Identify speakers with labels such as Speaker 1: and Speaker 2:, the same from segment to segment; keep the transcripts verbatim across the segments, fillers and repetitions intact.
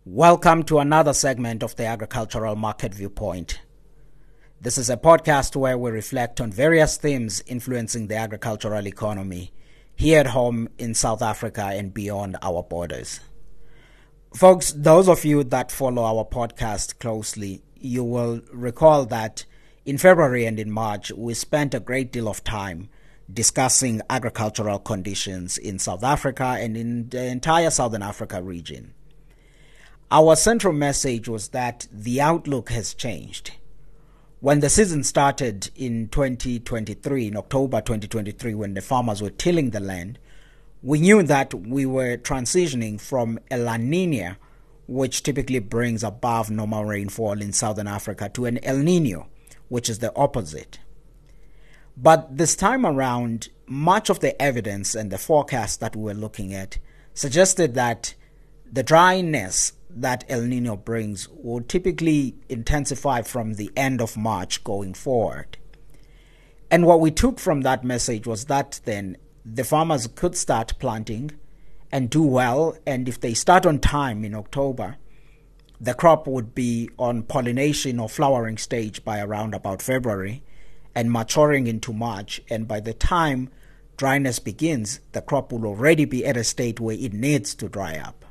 Speaker 1: Welcome to another segment of the Agricultural Market Viewpoint. This is a podcast where we reflect on various themes influencing the agricultural economy here at home in South Africa and beyond our borders. Folks, those of you that follow our podcast closely, you will recall that in February and in March, we spent a great deal of time discussing agricultural conditions in South Africa and in the entire Southern Africa region. Our central message was that the outlook has changed. When the season started in twenty twenty-three, in October twenty twenty-three, when the farmers were tilling the land, we knew that we were transitioning from a La Nina, which typically brings above normal rainfall in Southern Africa, to an El Nino, which is the opposite. But this time around, much of the evidence and the forecast that we were looking at suggested that the dryness that El Nino brings will typically intensify from the end of March going forward. And what we took from that message was that then the farmers could start planting and do well, and if they start on time in October, the crop would be on pollination or flowering stage by around about February and maturing into March, and by the time dryness begins, the crop will already be at a state where it needs to dry up.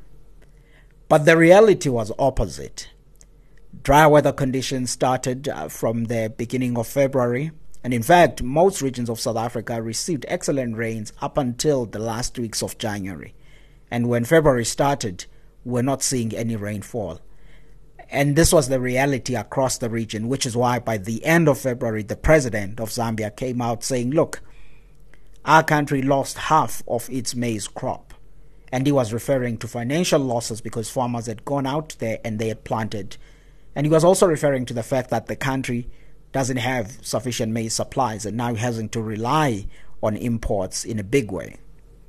Speaker 1: But the reality was opposite. Dry weather conditions started uh, from the beginning of February, and in fact, most regions of South Africa received excellent rains up until the last weeks of January. And when February started, we're not seeing any rainfall. And this was the reality across the region, which is why by the end of February, the president of Zambia came out saying, look, our country lost half of its maize crop. And he was referring to financial losses because farmers had gone out there and they had planted. And he was also referring to the fact that the country doesn't have sufficient maize supplies and now having to rely on imports in a big way.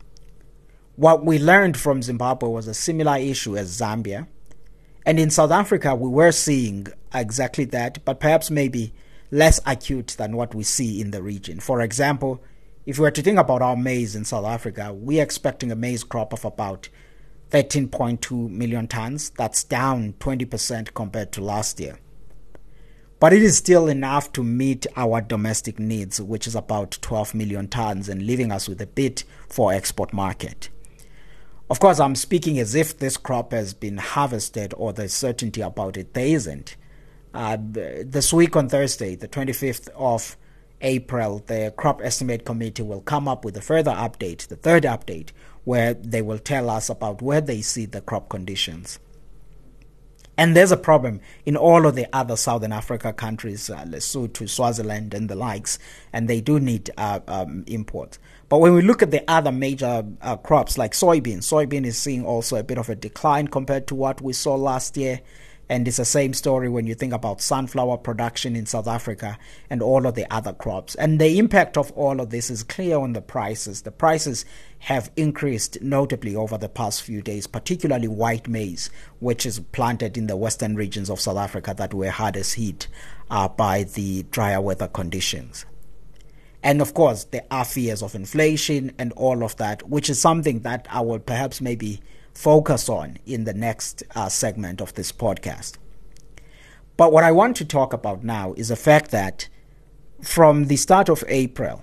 Speaker 1: What we learned from Zimbabwe was a similar issue as Zambia. And in South Africa, we were seeing exactly that, but perhaps maybe less acute than what we see in the region. For example, if we were to think about our maize in South Africa, we are expecting a maize crop of about thirteen point two million tons. That's down twenty percent compared to last year. But it is still enough to meet our domestic needs, which is about twelve million tons, and leaving us with a bit for export market. Of course, I'm speaking as if this crop has been harvested or there's certainty about it. There isn't. Uh, this week on Thursday, the twenty-fifth of April, the Crop Estimate Committee will come up with a further update, the third update, where they will tell us about where they see the crop conditions. And there's a problem in all of the other Southern Africa countries, uh, Lesotho, Swaziland, and the likes, and they do need uh, um, imports. But when we look at the other major uh, crops like soybean, soybean is seeing also a bit of a decline compared to what we saw last year. And it's the same story when you think about sunflower production in South Africa and all of the other crops. And the impact of all of this is clear on the prices. The prices have increased notably over the past few days, particularly white maize, which is planted in the western regions of South Africa that were hardest hit uh, by the drier weather conditions. And of course, there are fears of inflation and all of that, which is something that I will perhaps maybe focus on in the next uh, segment of this podcast. But what I want to talk about now is the fact that from the start of April,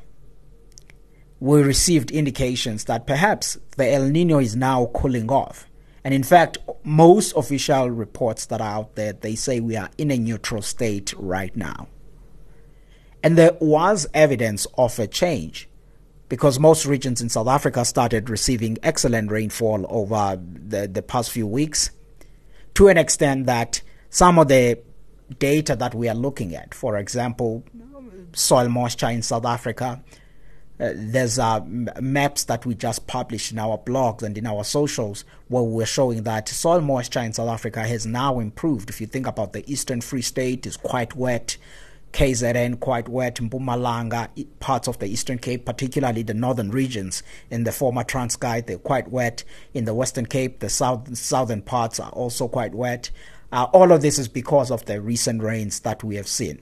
Speaker 1: we received indications that perhaps the El Nino is now cooling off. And in fact, most official reports that are out there, they say we are in a neutral state right now. And there was evidence of a change, because most regions in South Africa started receiving excellent rainfall over the, the past few weeks, to an extent that some of the data that we are looking at, for example, soil moisture in South Africa, uh, there's uh, maps that we just published in our blogs and in our socials where we're showing that soil moisture in South Africa has now improved. If you think about the Eastern Free State, is quite wet. K Z N quite wet, Mpumalanga, parts of the Eastern Cape, particularly the northern regions in the former Transkei, they're quite wet. In the Western Cape, the south, southern parts are also quite wet. Uh, all of this is because of the recent rains that we have seen.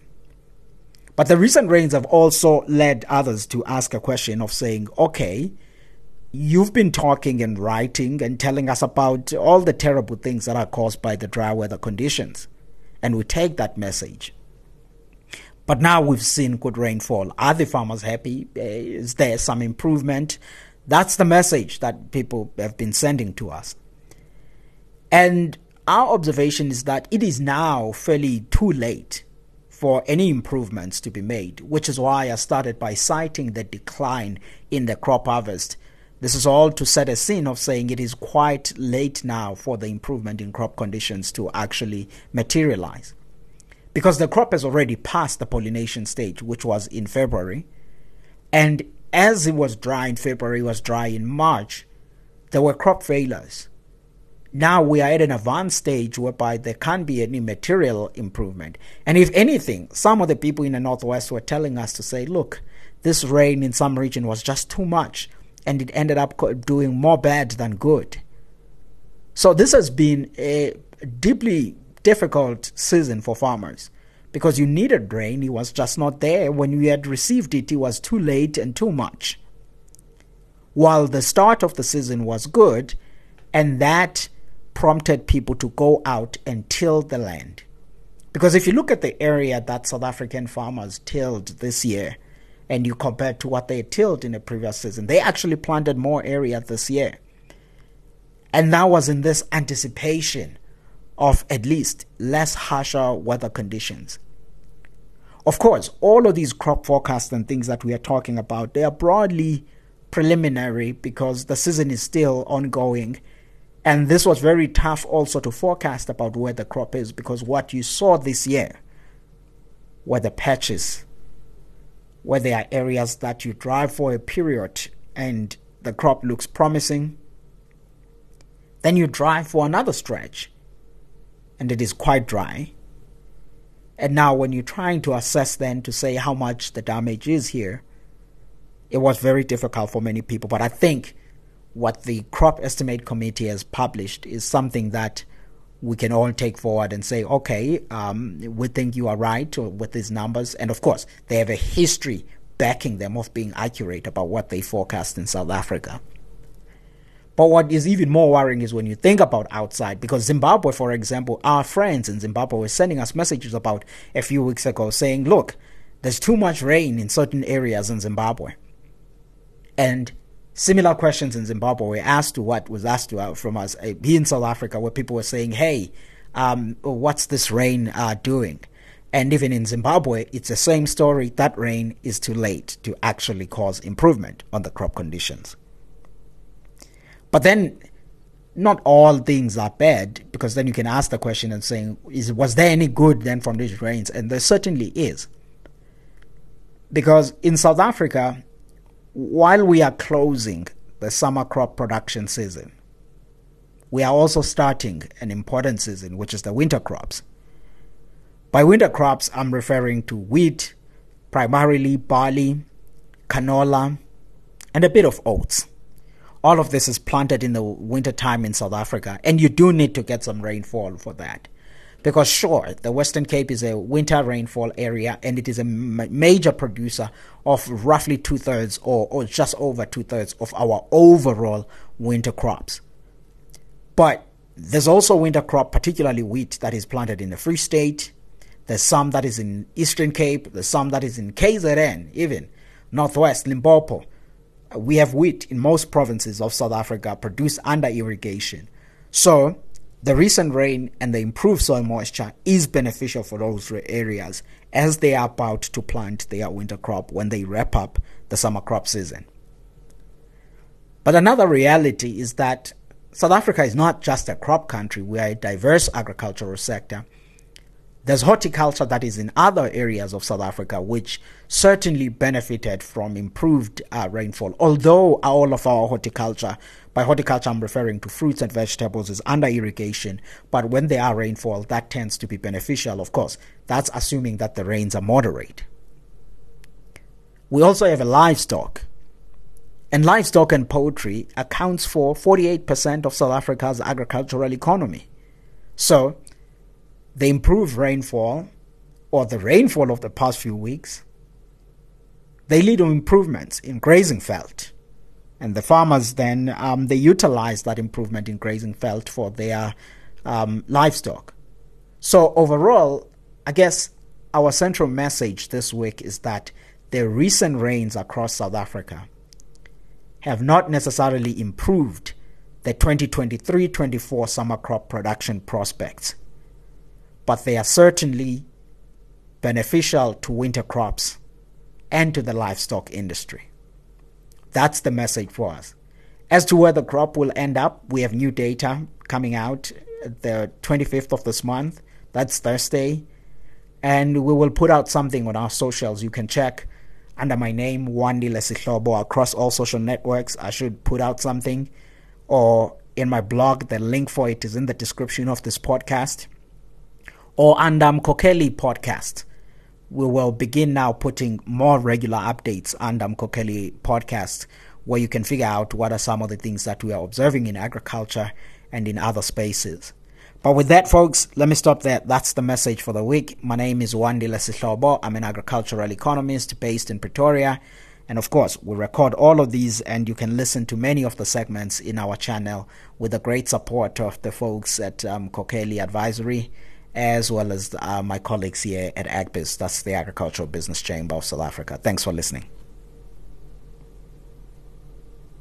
Speaker 1: But the recent rains have also led others to ask a question of saying, okay, you've been talking and writing and telling us about all the terrible things that are caused by the dry weather conditions. And we take that message. But now we've seen good rainfall. Are the farmers happy? Is there some improvement? That's the message that people have been sending to us. And our observation is that it is now fairly too late for any improvements to be made, which is why I started by citing the decline in the crop harvest. This is all to set a scene of saying it is quite late now for the improvement in crop conditions to actually materialize. Because the crop has already passed the pollination stage, which was in February. And as it was dry in February, it was dry in March, there were crop failures. Now we are at an advanced stage whereby there can't be any material improvement. And if anything, some of the people in the Northwest were telling us to say, look, this rain in some region was just too much, and it ended up doing more bad than good. So this has been a deeply difficult season for farmers because you needed rain. It was just not there. When you had received it, it was too late and too much. While the start of the season was good, and that prompted people to go out and till the land. Because if you look at the area that South African farmers tilled this year, and you compare to what they tilled in the previous season, they actually planted more area this year. And that was in this anticipation of at least less harsher weather conditions. Of course, all of these crop forecasts and things that we are talking about, they are broadly preliminary because the season is still ongoing. And this was very tough also to forecast about where the crop is, because what you saw this year were the patches, where there are areas that you drive for a period and the crop looks promising. Then you drive for another stretch and it is quite dry. And now when you're trying to assess then to say how much the damage is here, it was very difficult for many people. But I think what the Crop Estimate Committee has published is something that we can all take forward and say, okay, um, we think you are right with these numbers. And of course, they have a history backing them of being accurate about what they forecast in South Africa. But what is even more worrying is when you think about outside, because Zimbabwe, for example, our friends in Zimbabwe were sending us messages about a few weeks ago saying, look, there's too much rain in certain areas in Zimbabwe. And similar questions in Zimbabwe were asked to what was asked to, uh, from us uh, here in South Africa, where people were saying, hey, um, what's this rain uh, doing? And even in Zimbabwe, it's the same story. That rain is too late to actually cause improvement on the crop conditions. But then not all things are bad, because then you can ask the question and saying, is, was there any good then from these rains? And there certainly is. Because in South Africa, while we are closing the summer crop production season, we are also starting an important season, which is the winter crops. By winter crops, I'm referring to wheat, primarily barley, canola, and a bit of oats. All of this is planted in the winter time in South Africa, and you do need to get some rainfall for that. Because sure, the Western Cape is a winter rainfall area, and it is a major producer of roughly two-thirds or, or just over two-thirds of our overall winter crops. But there's also winter crop, particularly wheat, that is planted in the Free State. There's some that is in Eastern Cape. There's some that is in K Z N, even Northwest, Limpopo. We have wheat in most provinces of South Africa produced under irrigation. So the recent rain and the improved soil moisture is beneficial for those areas as they are about to plant their winter crop when they wrap up the summer crop season. But another reality is that South Africa is not just a crop country. We are a diverse agricultural sector. There's horticulture that is in other areas of South Africa, which certainly benefited from improved uh, rainfall. Although all of our horticulture, by horticulture I'm referring to fruits and vegetables, is under irrigation. But when there are rainfall, that tends to be beneficial. Of course, that's assuming that the rains are moderate. We also have a livestock. And livestock and poultry accounts for forty-eight percent of South Africa's agricultural economy. So the improved rainfall, or the rainfall of the past few weeks, they lead to improvements in grazing felt. And the farmers then, um, they utilize that improvement in grazing felt for their um, livestock. So overall, I guess our central message this week is that the recent rains across South Africa have not necessarily improved the twenty twenty-three twenty-four summer crop production prospects, but they are certainly beneficial to winter crops and to the livestock industry. That's the message for us. As to where the crop will end up, we have new data coming out the twenty-fifth of this month. That's Thursday. And we will put out something on our socials. You can check under my name, Wandile Sihlobo, across all social networks. I should put out something. Or in my blog, the link for it is in the description of this podcast. Or under Mkhokheli podcast. We will begin now putting more regular updates under Mkhokheli podcast, where you can figure out what are some of the things that we are observing in agriculture and in other spaces. But with that, folks, let me stop there. That's the message for the week. My name is Wandile Sihlobo. I'm an agricultural economist based in Pretoria. And of course, we record all of these, and you can listen to many of the segments in our channel with the great support of the folks at um, Mkhokheli Advisory, as well as uh, my colleagues here at AgBiz. That's the Agricultural Business Chamber of South Africa. Thanks for listening.